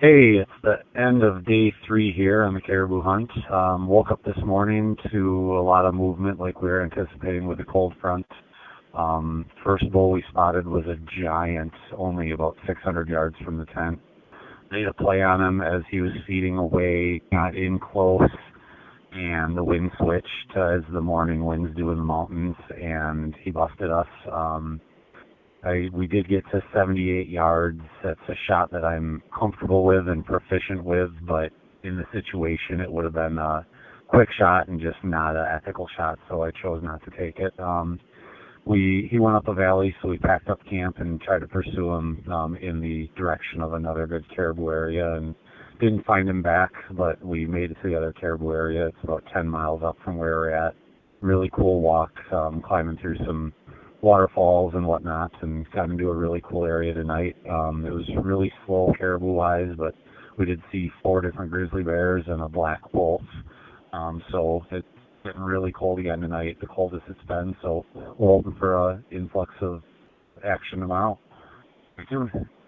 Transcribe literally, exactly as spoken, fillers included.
Hey, it's the end of day three here on the caribou hunt. Um, woke up this morning to a lot of movement like we were anticipating with the cold front. Um, first bull we spotted was a giant, only about six hundred yards from the tent. Made a play on him as he was feeding away, got in close, and the wind switched uh, as the morning winds do in the mountains, and he busted us. Um, I, we did get to seventy-eight yards. That's a shot that I'm comfortable with and proficient with, but in the situation it would have been a quick shot and just not an ethical shot, so I chose not to take it. Um, we He went up a valley, so we packed up camp and tried to pursue him um, in the direction of another good caribou area, and didn't find him back, but we made it to the other caribou area. It's about ten miles up from where we're at. Really cool walk, um, climbing through some waterfalls and whatnot, and got into a really cool area tonight. Um, it was really slow caribou-wise, but we did see four different grizzly bears and a black wolf. Um, so it's getting really cold again tonight, the coldest it's been. So we're hoping for an influx of action tomorrow. Stay tuned.